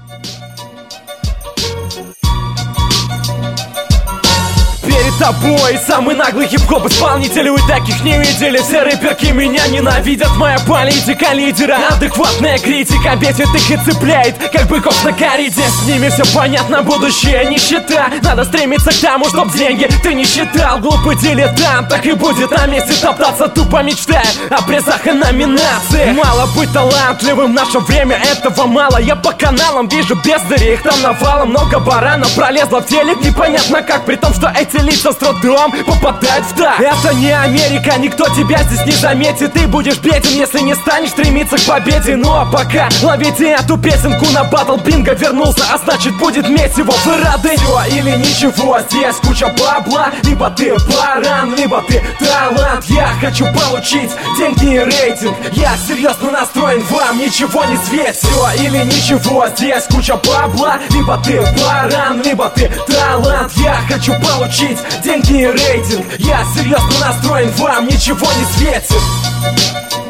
Перед тобой самый наглый хип-хоп исполнитель. Вы таких не видели, все рэперки меня ненавидят. Моя политика лидера, адекватная критика бесит их и цепляет, как быков на кориде. С ними все понятно, будущее нищета. Надо стремиться к тому, чтоб деньги ты не считал. Глупый дилетант, так и будет на месте топтаться, тупо мечтая о призах и номинациях. Мало быть талантливым, в наше время этого мало. Я по каналам вижу бездарей, их там навалом. Много баранов пролезло в телек, непонятно как, при том, что эти лица с трудом попадают в так. Это не Америка, никто тебя здесь не заметит. Ты будешь беден, если не станешь стремиться к победе. Ну а пока ловите эту песенку на батл. Бинго вернулся, а значит будет месиво. Вы рады? Все или ничего, здесь куча бабла. Либо ты баран, либо ты талант. Я хочу получить деньги и рейтинг. Я серьезно настроен, вам ничего не светит. Все или ничего, здесь куча бабла. Либо ты баран, либо ты талант. Я хочу получить деньги и рейтинг. Я серьезно настроен, вам ничего не светит.